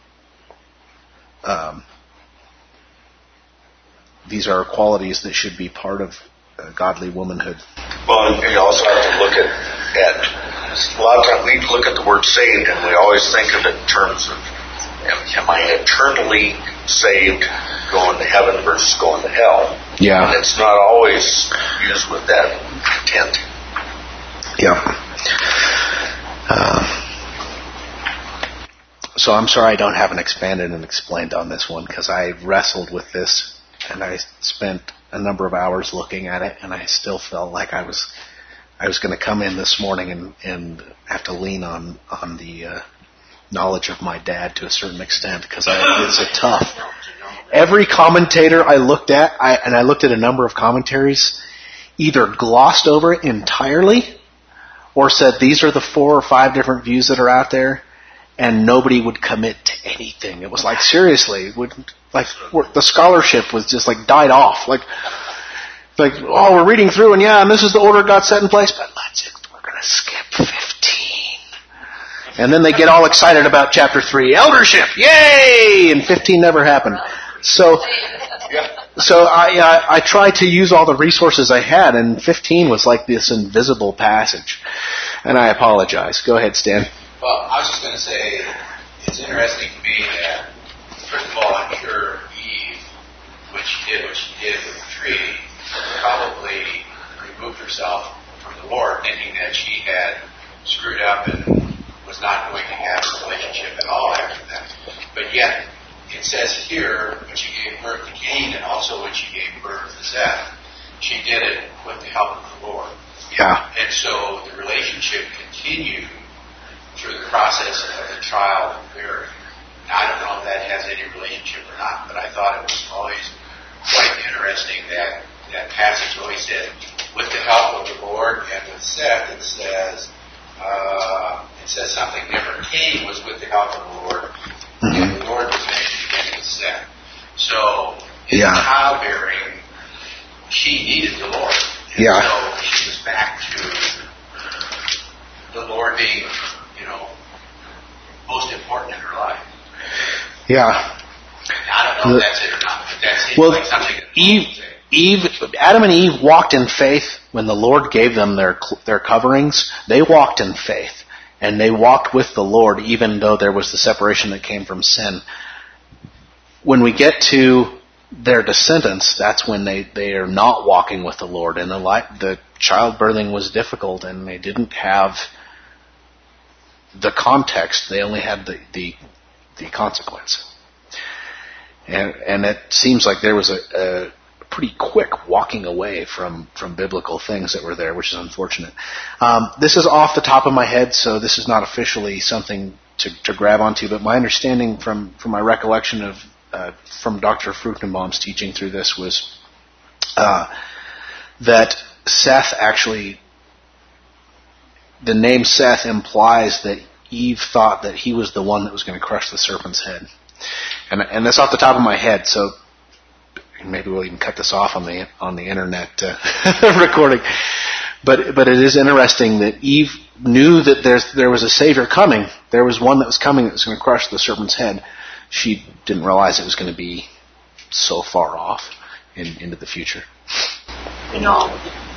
um, these are qualities that should be part of uh, godly womanhood. Well, and you also have to look at, at a lot of times we look at the word saved and we always think of it in terms of am, am I eternally saved going to heaven versus going to hell? Yeah. And it's not always used with that intent. Yeah. Uh, so I'm sorry I don't have an expanded and explained on this one, because I wrestled with this and I spent a number of hours looking at it, and I still felt like I was I was going to come in this morning and, and have to lean on on the uh, knowledge of my dad to a certain extent, because it's a tough. Every commentator I looked at, I, and I looked at a number of commentaries, either glossed over it entirely or said these are the four or five different views that are out there, and nobody would commit to anything. It was like, seriously, would like the scholarship was just like died off. Like, like oh, we're reading through, and yeah, and this is the order God set in place, but let's we're going to skip fifteen. And then they get all excited about chapter three, eldership, yay! And fifteen never happened. So, so I, I I tried to use all the resources I had, and fifteen was like this invisible passage. And I apologize. Go ahead, Stan. Well, I was just going to say, it's interesting to me that, first of all, I'm sure Eve, when she did what she did with the tree, probably removed herself from the Lord, thinking that she had screwed up and was not going to have a relationship at all after that. But yet, it says here, when she gave birth to Cain and also when she gave birth to Seth, she did it with the help of the Lord. Yeah. And so the relationship continued through the process of the trial and bearing. Now, I don't know if that has any relationship or not, but I thought it was always quite interesting that that passage always said, with the help of the Lord, and with Seth, it says, uh, it says something different. Cain was with the help of the Lord, mm-hmm. and the Lord was mentioned again with Seth. So, in yeah. childbearing, she needed the Lord. And yeah. so she was back to the Lord being, you know, most important in her life. Yeah. I don't know the, if that's it or not, but that's it. Well, like something that Eve, Eve, Adam and Eve walked in faith when the Lord gave them their their coverings. They walked in faith, and they walked with the Lord, even though there was the separation that came from sin. When we get to their descendants, that's when they, they are not walking with the Lord, and the the childbirthing was difficult, and they didn't have the context. They only had the the, the consequence. And and it seems like there was a, a pretty quick walking away from, from biblical things that were there, which is unfortunate. Um, this is off the top of my head, so this is not officially something to, to grab onto, but my understanding from, from my recollection of uh, from Doctor Fruchtenbaum's teaching through this was uh, that Seth actually, the name Seth implies that Eve thought that he was the one that was going to crush the serpent's head. And, and that's off the top of my head, so maybe we'll even cut this off on the on the internet uh, recording. But but it is interesting that Eve knew that there's there was a Savior coming. There was one that was coming that was going to crush the serpent's head. She didn't realize it was going to be so far off in, into the future. You know,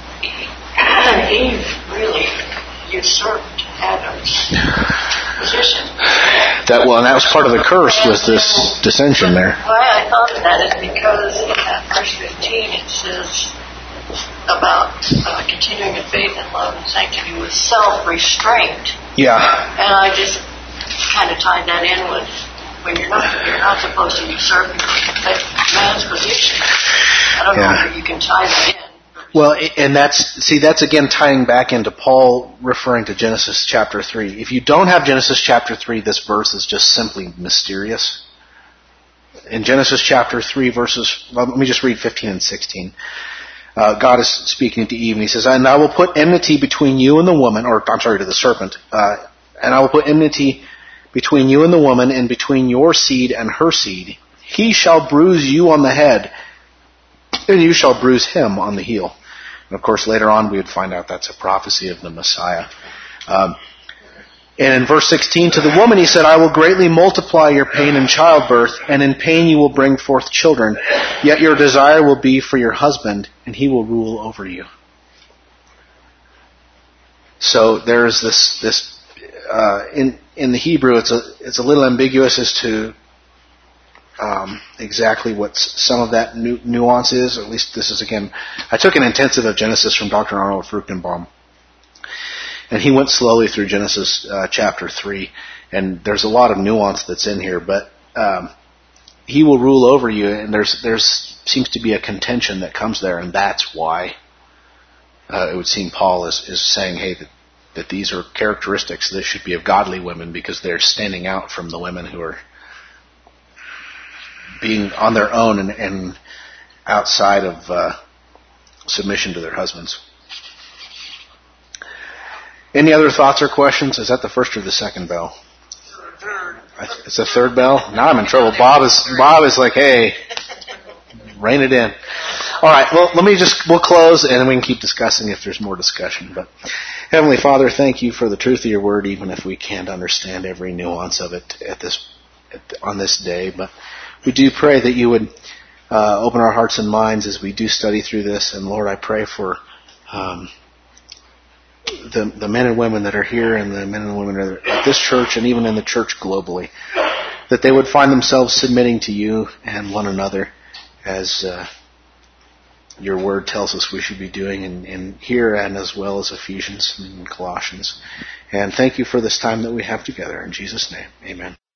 Eve really usurped Adam's position. That well, and that was part of the curse, was this dissension there. Why I thought of that is because in that verse fifteen it says about uh, continuing in faith and love and sanctity with self-restraint. Yeah. And I just kind of tied that in with when you're not you're not supposed to usurp man's position. I don't yeah. know if you can tie that in, but Well, and that's, see, that's again tying back into Paul referring to Genesis chapter three. If you don't have Genesis chapter three, this verse is just simply mysterious. In Genesis chapter three, verses, well, let me just read fifteen and sixteen. Uh, God is speaking to Eve, and he says, "And I will put enmity between you and the woman," or I'm sorry, to the serpent, uh, "and I will put enmity between you and the woman, and between your seed and her seed. He shall bruise you on the head, and you shall bruise him on the heel." And of course, later on, we would find out that's a prophecy of the Messiah. Um, and in verse sixteen, "To the woman he said, I will greatly multiply your pain in childbirth, and in pain you will bring forth children. Yet your desire will be for your husband, and he will rule over you." So there is this, this uh, in in the Hebrew, it's a it's a little ambiguous as to Um, exactly what some of that nu- nuance is. At least this is, again, I took an intensive of Genesis from Doctor Arnold Fruchtenbaum, and he went slowly through Genesis uh, chapter three, and there's a lot of nuance that's in here, but um, he will rule over you, and there's there's seems to be a contention that comes there, and that's why uh, it would seem Paul is, is saying, hey, that, that these are characteristics that should be of godly women because they're standing out from the women who are being on their own and, and outside of uh, submission to their husbands. Any other thoughts or questions? Is that the first or the second bell? It's the third bell? Now I'm in trouble. Bob is Bob is like, hey, rein it in. All right, well, let me just, we'll close and then we can keep discussing if there's more discussion. But Heavenly Father, thank you for the truth of your word, even if we can't understand every nuance of it at this at, on this day. But we do pray that you would uh, open our hearts and minds as we do study through this. And Lord, I pray for um, the, the men and women that are here and the men and women that are at this church and even in the church globally, that they would find themselves submitting to you and one another as uh, your word tells us we should be doing in, in here and as well as Ephesians and Colossians. And thank you for this time that we have together. In Jesus' name, amen.